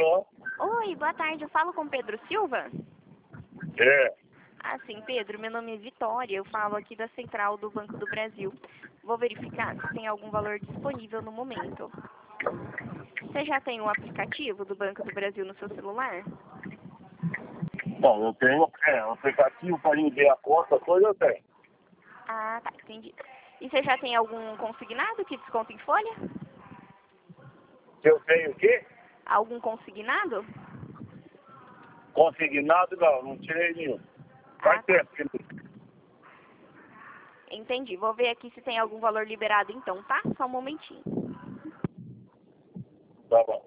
Alô? Oi, boa tarde. Eu falo com Pedro Silva? É. Ah, sim, Pedro. Meu nome é Vitória. Eu falo aqui da Central do Banco do Brasil. Vou verificar se tem algum valor disponível no momento. Você já tem o aplicativo do Banco do Brasil no seu celular? Bom, eu tenho o aplicativo para enviar a conta, coisa eu tenho. Ah, tá. Entendi. E você já tem algum consignado que desconta em folha? Eu tenho o quê? Algum consignado? Consignado não tirei nenhum. Ah, Faz tá. tempo que não. Entendi. Vou ver aqui se tem algum valor liberado então, tá? Só um momentinho. Tá bom.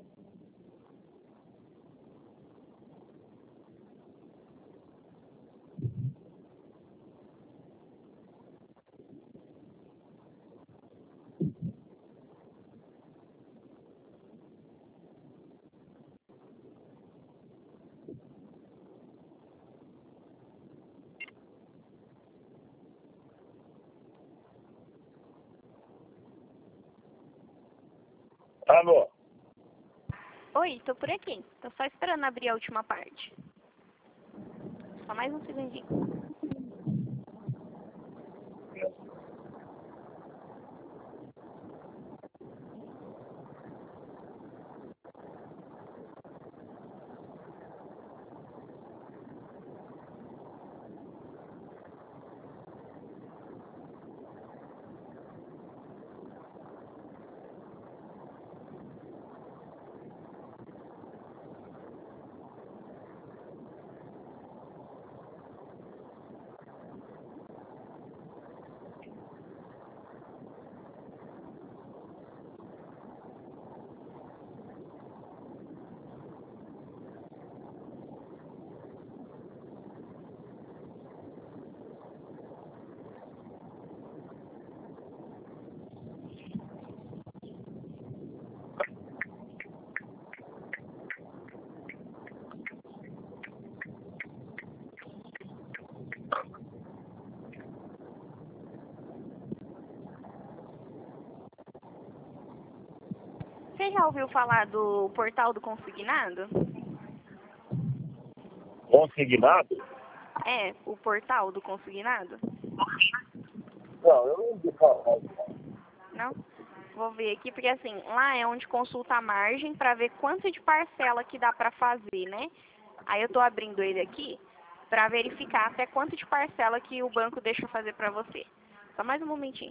Alô? Oi, tô por aqui. Tô só esperando abrir a última parte. Só mais um segundinho. Você já ouviu falar do portal do consignado? Consignado? É, o portal do consignado? Não, eu não ouvi falar. Não? Vou ver aqui, porque assim, lá é onde consulta a margem para ver quanto de parcela que dá para fazer, né? Aí eu tô abrindo ele aqui para verificar até quanto de parcela que o banco deixa fazer para você. Só mais um momentinho.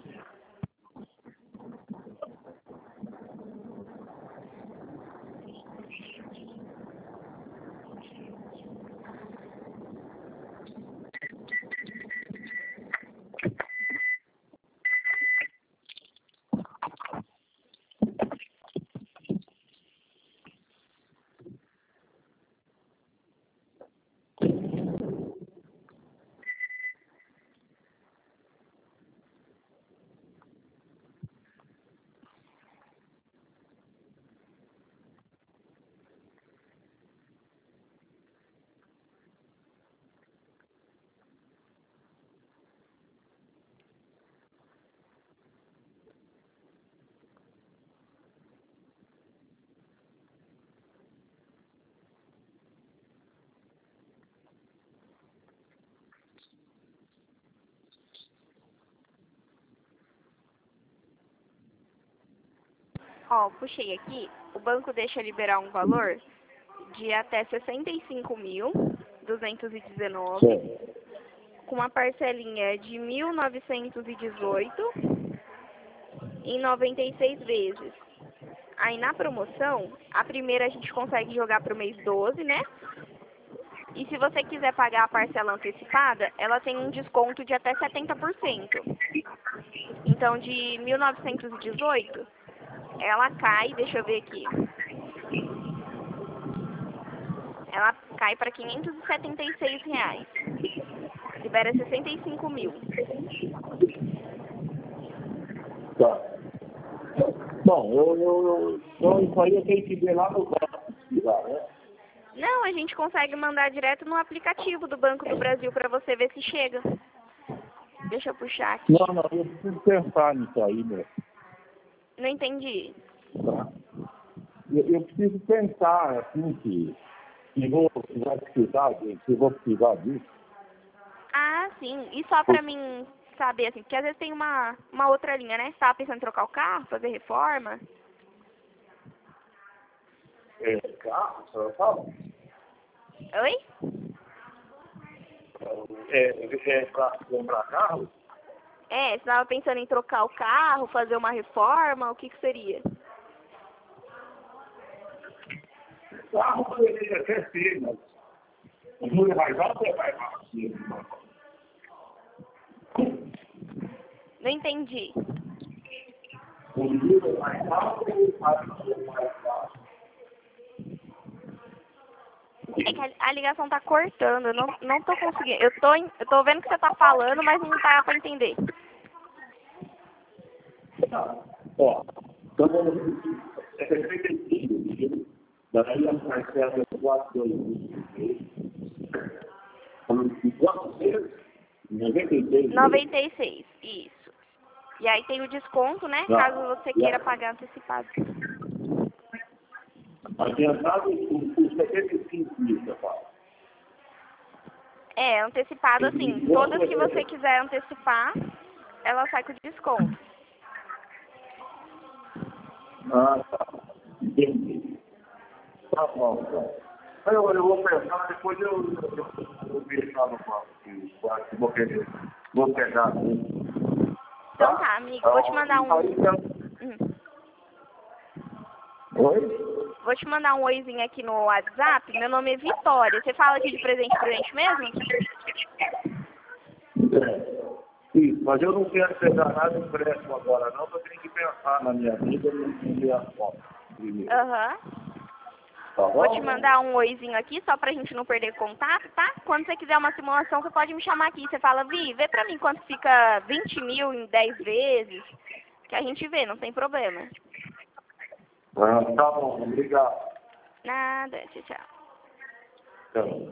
Ó, puxei aqui, o banco deixa liberar um valor de até 65.219, Sim. com uma parcelinha de 1.918 em 96 vezes. Aí na promoção, a primeira a gente consegue jogar para o mês 12, né? E se você quiser pagar a parcela antecipada, ela tem um desconto de até 70%. Então de 1.918, ela cai, deixa eu ver aqui. Ela cai para R$ 576. Libera 65 mil. Tá. Bom, então isso aí eu tenho que ver lá no banco. Lá, né? Não, a gente consegue mandar direto no aplicativo do Banco do Brasil para você ver se chega. Deixa eu puxar aqui. Não, eu preciso pensar nisso aí, meu. Não entendi. Tá? eu preciso pensar, assim, que vou precisar disso. Ah, sim. E só pra mim saber, assim, porque às vezes tem uma outra linha, né? Você tava pensando em trocar o carro, fazer reforma? Carro, a senhora fala? Oi? Para comprar carro? É, você tava pensando em trocar o carro, fazer uma reforma, o que que seria? Carro poderia até ser, mas o juro é mais alto ou é mais baixo? Não entendi. O juro é mais alto ou é mais baixo? É que a ligação tá cortando, eu não tô conseguindo. Eu tô vendo que você tá falando, mas não tá pra entender. Tá. Ó, então vamos repetir. É 65, daí a parcela é 4,2. E quantos vezes? 96. 96, isso. E aí tem o desconto, né? Tá. Caso você queira pagar antecipado. Adiantado os 75 mil, eu falo. É, antecipado assim, todas que você quiser antecipar, ela sai com desconto. Ah, tá. Entendi. Tá bom, então. Eu vou pensar, depois eu vou deixar no banco, que eu acho que vou pegar aqui. Então tá, amigo, vou te mandar um. Oi? Vou te mandar um oizinho aqui no WhatsApp. Meu nome é Vitória. Você fala aqui de presente mesmo? Isso, mas eu não quero pegar nada empréstimo agora não, eu tenho que pensar na minha vida e entender as contas primeiro. Aham. Tá bom? Vou te mandar um oizinho aqui, só pra gente não perder contato, tá? Quando você quiser uma simulação, você pode me chamar aqui. Você fala, Vi, vê pra mim quanto fica 20 mil em 10 vezes, que a gente vê, não tem problema. Ah, tá bom, obrigado. Nada, tchau, tchau. Tchau.